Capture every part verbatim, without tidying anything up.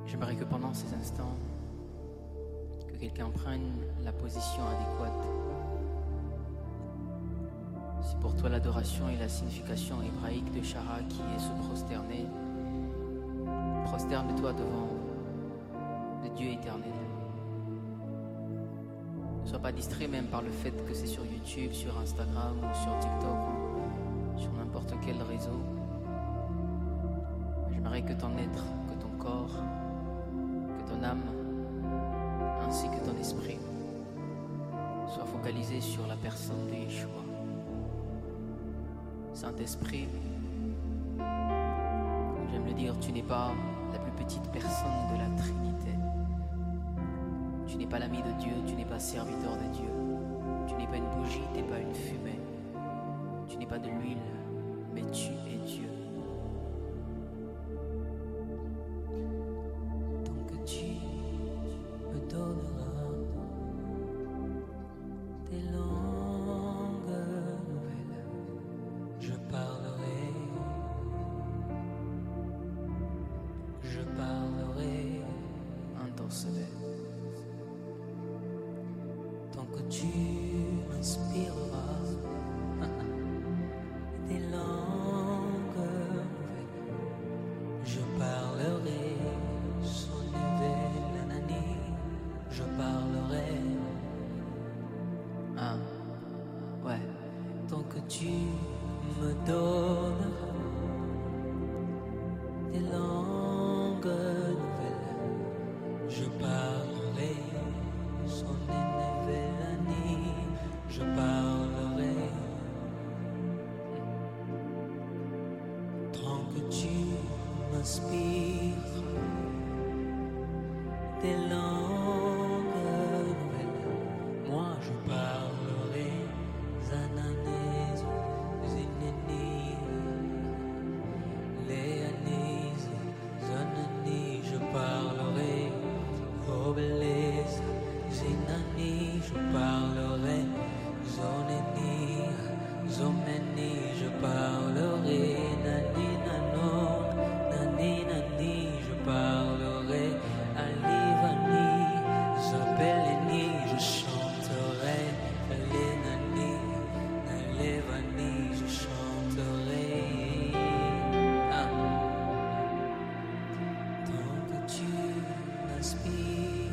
J'aimerais que pendant ces instants, que quelqu'un prenne la position adéquate. Si pour toi l'adoration est la signification hébraïque de Shara qui est se prosterner, prosterne-toi devant le Dieu éternel. Ne sois pas distrait même par le fait que c'est sur YouTube, sur Instagram ou sur TikTok ou sur n'importe quel réseau. J'aimerais que ton être, que ton corps, que ton âme, ainsi que ton esprit soient focalisés sur la personne de Yeshua. Saint-Esprit, comme j'aime le dire, tu n'es pas la plus petite personne de la Trinité. Tu n'es pas l'ami de Dieu, tu n'es pas serviteur de Dieu. Tu n'es pas une bougie, tu n'es pas une fumée. Tu n'es pas de l'huile, mais tu es Dieu. Tant que tu me donneras des langues nouvelles, je parlerai, je parlerai intensément. Tant que tu m'inspireras des langues nouvelles, je parlerai son nouvelle anani, je parlerai. Ah, ouais. Tant que tu me donneras des langues nouvelles, je parlerai son nouvelle année, je parlerai. Tant que tu m'inspires des langues nouvelles, moi je parlerai. Zananese, zineni, léanise, zanani, je parlerai. Obélise, zinani, je parlerai. Zoneni, zomeni, je parlerai. Nani, nano, nani, nani, je parlerai. Alivani, zobeleni, je chanterai. Alenani, alevani, je chanterai. Ah. Tant que tu m'inspires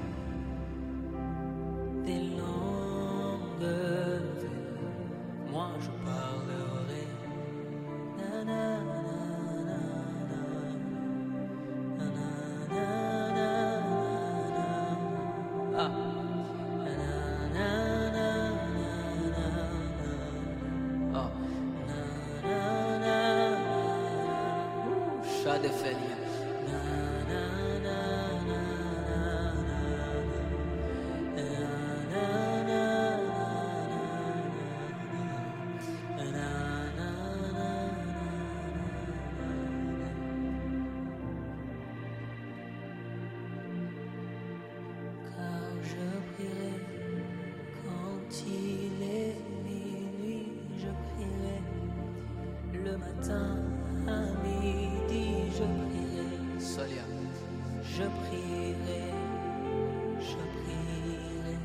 des langues nouvelles, moi je parlerai. Na, na, na, na, na, na, na, na, na. Ah. Na, na, na, na, na, na. Oh. Na, na, na, na. Ouh, chat de félie. Na, na, na, na, na, na, na, na, na, na, na. Car je prierai quand il est minuit, je prierai le matin à midi, je prierai. Solia. Je prierai, je prierai.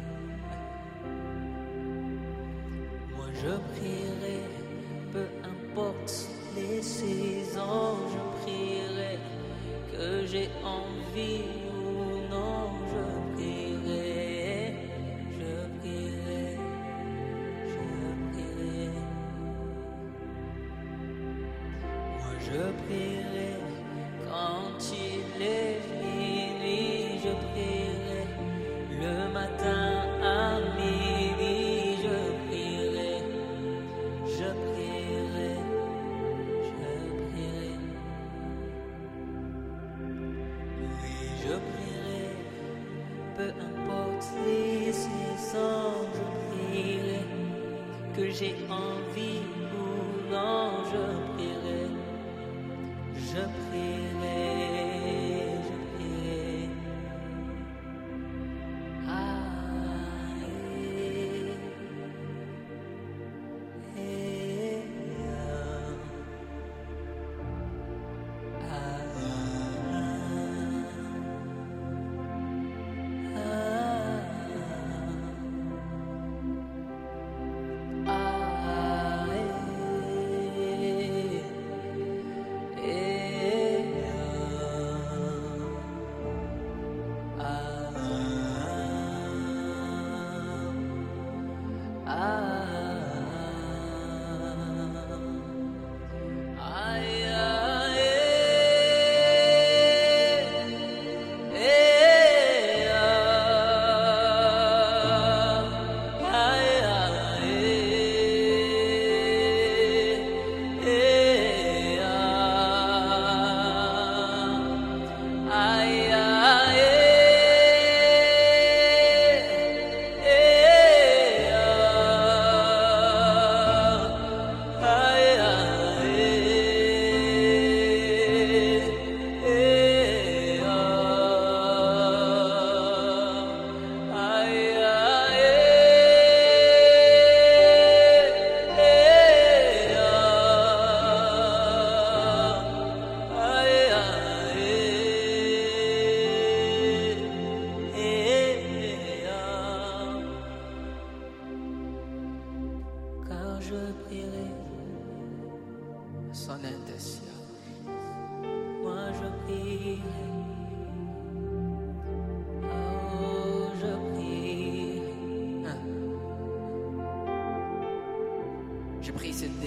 Moi je prierai, peu importe les saisons, je prierai que j'ai envie ou non, je prierai, je prierai, je prierai. Moi je prierai quand il est minuit, je prierai le matin à midi, je prierai, je prierai, je prierai. Oui, je prierai, peu importe les saisons, je prierai que j'ai envie ou non, je prierai, je prierai, je prierai. Ah, eh, eh, ah, ah, ah.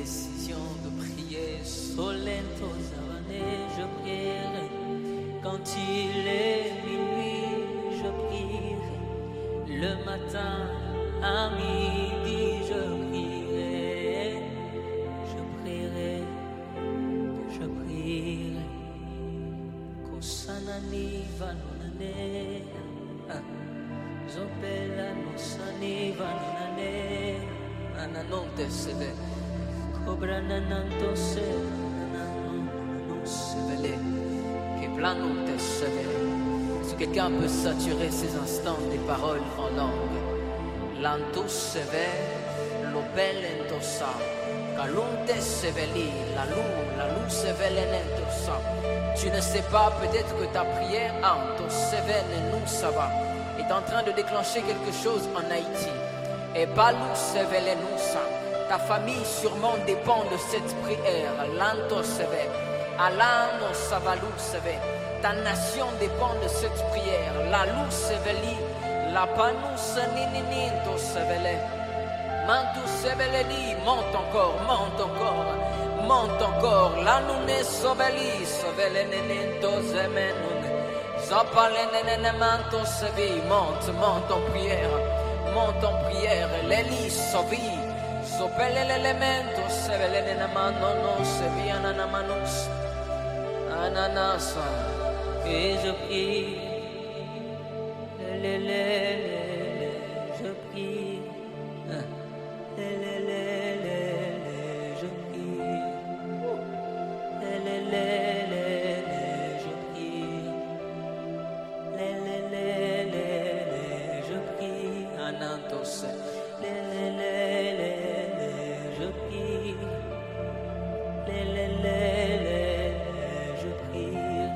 décision de prier. Solento Savane, je prierai. Quand il est minuit, je prierai. Le matin à midi, je prierai. Je prierai, je prierai. Kosanani vanonane, zopela nosani vanonane, Ananonte seve, cobra nananto se nananto sevele, que planonte sevele. Si quelqu'un peut saturer ses instants des paroles en langue, l'antus seve, l'opellentosa, calunte seveli, la lou, la lou sevelenentosa. Tu ne sais pas, peut-être que ta prière, antos sevene nous ça va, est en train de déclencher quelque chose en Haïti. Et balou sevelenousa, ta famille sûrement dépend de cette prière. Lanto seve, alano savalou seve, ta nation dépend de cette prière. La lou seveli, la panous ninininto sevele, mantou seveleli, monte encore, monte encore, monte encore. La noune soveli, sevelenento zemenune, zapalenene manto sevi, monte, monte en prière. Monte en prière, l'Élie sovi, sopele l'elemento, sevele namano, no, sevi ananamanus, ananasa, et je prie. Le, le, le, le, je prie. Le, le, le, le, le, je prie. Le, le, le, le, le, je prie. Le, le, le, le, le, je prie. anantos, Le, le, le, le, le, je prie. Le, le, le, le, le, je prie.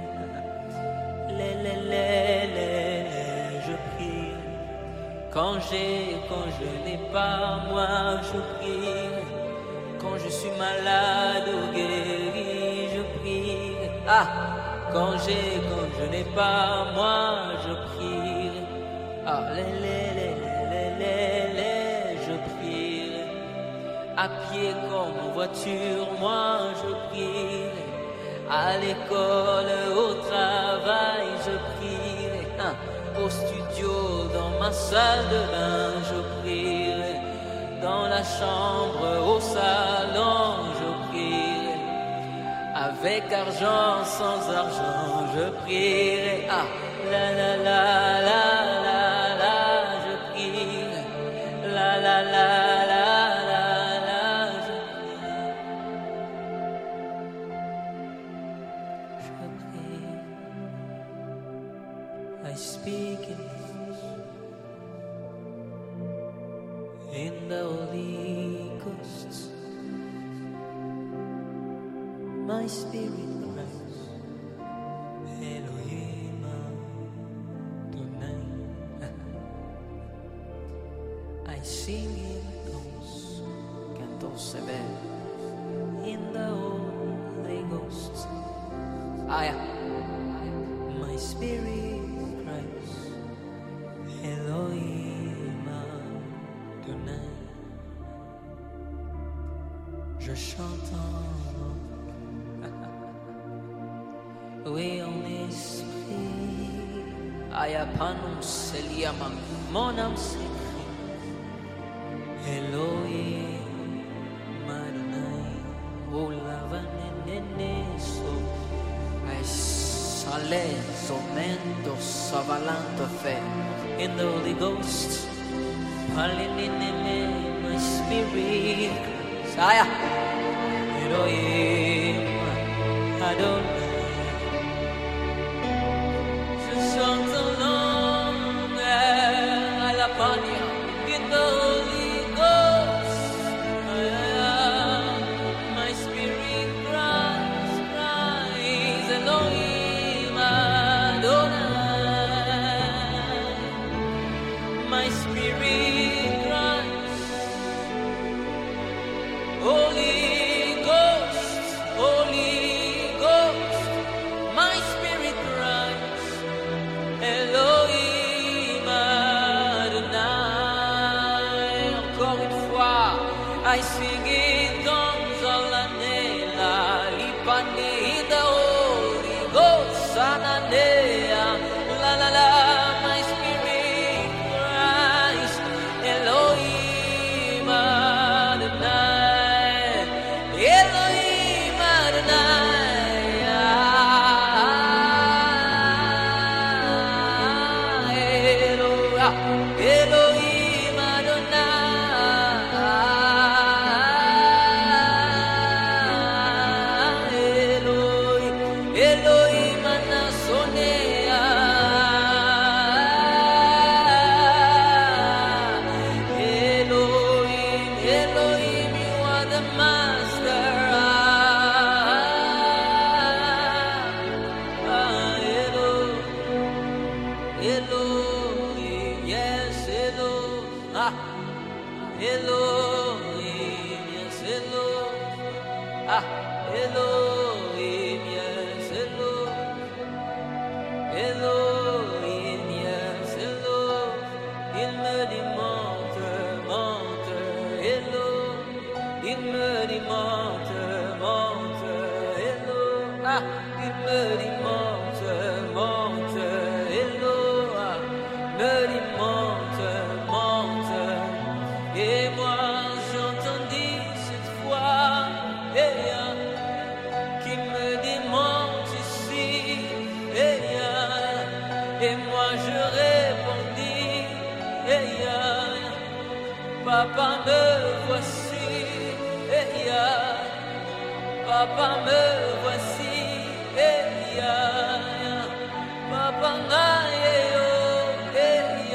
Le, le, le, le, le, je prie. Quand j'ai, quand je n'ai pas, moi je prie. Quand je suis malade ou guéri, je prie. Ah, quand j'ai, quand je n'ai pas, moi je prie. Ah, le, le, le, le, le, le, je prie. À pied comme en voiture, moi je prie. À l'école, au travail, je prie. Hein, au studio, dans ma salle de bain, je prie. Dans la chambre, au salon, je prie. Avec argent, sans argent, je prie. Ah, la la la la la la, je prie. La la la la la la, je prie. Je prie. I speak in tongues, in the Holy Ghost. My spirit cries, Elohim Adonai. I sing in tongues, cantos seve, in the Holy Ghost. aya, My spirit cries, Elohim Adonai. Je chante en oui, en esprit, aya panus eliamam, mon âme s'écrie, Elohim Adonai, oh la vanene so, ay sale, somento, savalanto fe, in the Holy Ghost, Palinine, my spirit, aya, Elohim Adonai. In the Holy Ghost, my spirit cries, cries, Elohim Adonai. My spirit cries, Holy Ghost, Holy Ghost. My spirit cries, Elohim Adonai. I sing in tongues La la la, my spirit cries, Elohim Adonai, Elohim Adonai, Elohim Adonai, Elohim Anasonea, Elohim, Elohim, you are the master. Ah, Elohim, Elohim, yes, Elohim, ah, Elohim, yes, Elohim, ah, Elohim, yes, Elohim, Elohim, yes, Elohim, il me dit monte, monte, Elohim, il me dit monte, monte, Elohim, ah, il me dit monte, monte, Elohim, ah, me dit monte, monte, et moi j'entendis cette voix, et qui me démonte ici, et, et moi je répondis, et, papa me voici, et, papa me voici, et, papa ngaye oh, et,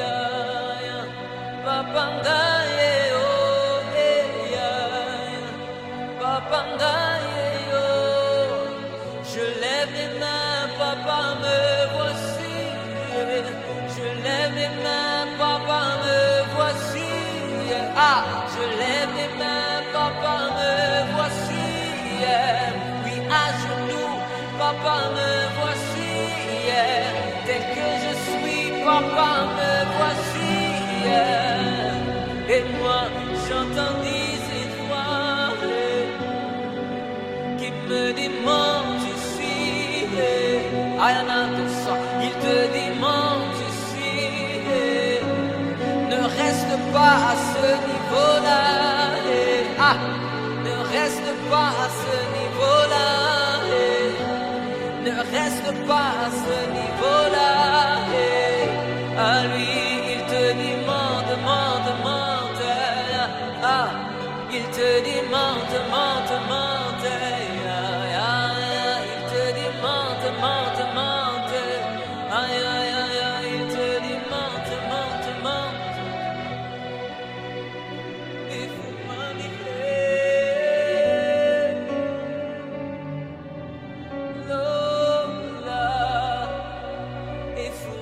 papa ngaye oh, et, papa ngaye oh. Je lève les mains, papa me voici. Je lève les mains, papa me voici. Ah, je lève les mains, papa me voici. Oui, à genoux, papa me voici. Tel que je suis, papa me voici. Et moi, j'entendis cette voix qui me démonte ici. Il te démonte ici. Ne reste pas à ce niveau-là. Ah, ne reste pas à ce niveau-là. Ne reste pas à ce niveau-là. À lui, il te demande, demande, demande. Ah, il te demande, demande, demande. Il te demande, demande, demande. Aïe, aïe, aïe, aïe, il te demande, demande, demande. Et vous m'enlevez Lola. Et vous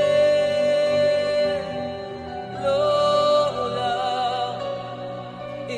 m'enlevez Lola. Et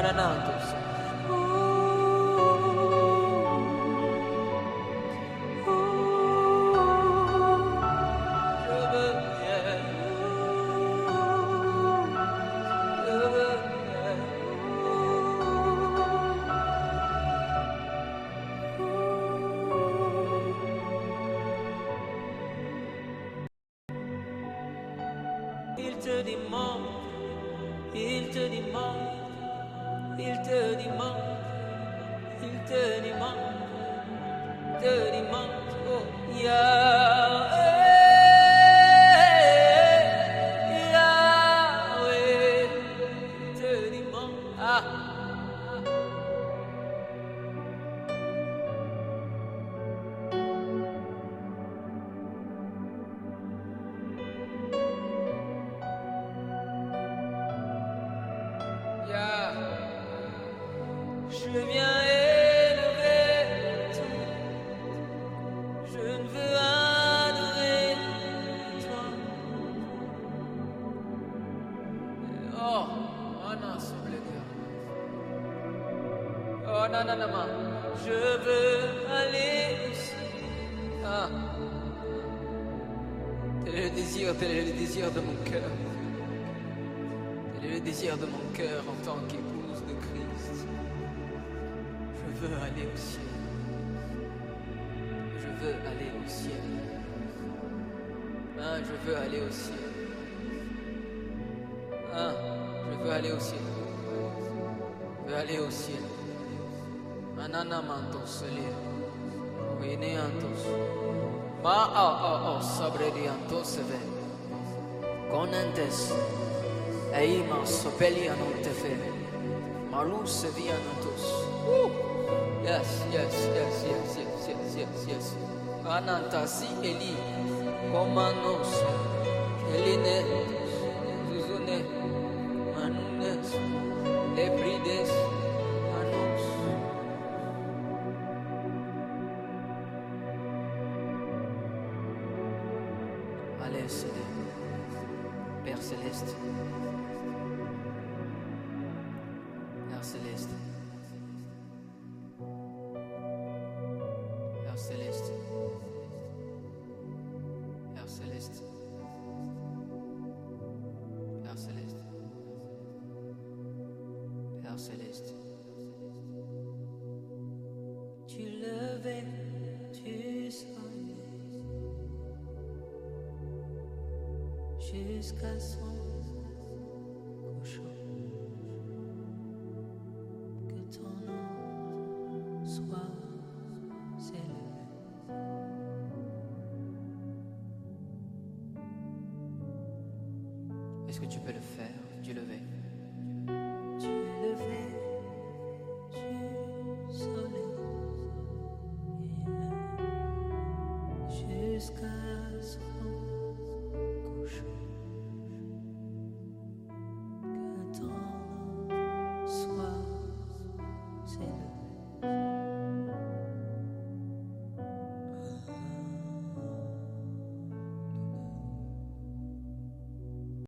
Maranatha. Il te demande, il te demande, il te demande, il te demande, te demande, oh Yahweh, Yahweh, il te demande, ah. Je viens élever ton nom. Je ne veux adorer toi. Oh, Anna, s'il vous plaît. Oh, non, non, non, non. Je veux aller aussi. Ah. Tel est le désir, tel est le désir de mon cœur. Tel est le désir de mon cœur en tant qu'épouse de Christ. Je veux aller au ciel. Je veux aller au ciel. Ah, je veux aller au ciel. Ah, je veux aller au ciel. Je veux aller au ciel. Anana mantos elia. Oine antos. Ma oh oh oh sobre di antos ve. Conantes. Eima sopeli anote fe. Malus via antos. Yes, yes, yes, yes, yes, yes, yes, yes. Anantasi eli. Comanos. Elinetos. Zuzune. Manunes. Lebrides. Anos. Allez, Seigneur. Père Céleste. Père Céleste. Père Céleste. Père Céleste. Père Céleste. Père Céleste. Tu levais, tu soignais jusqu'à son couchant. Que ton nom soit élevé. Est-ce que tu peux le faire, Dieu levé?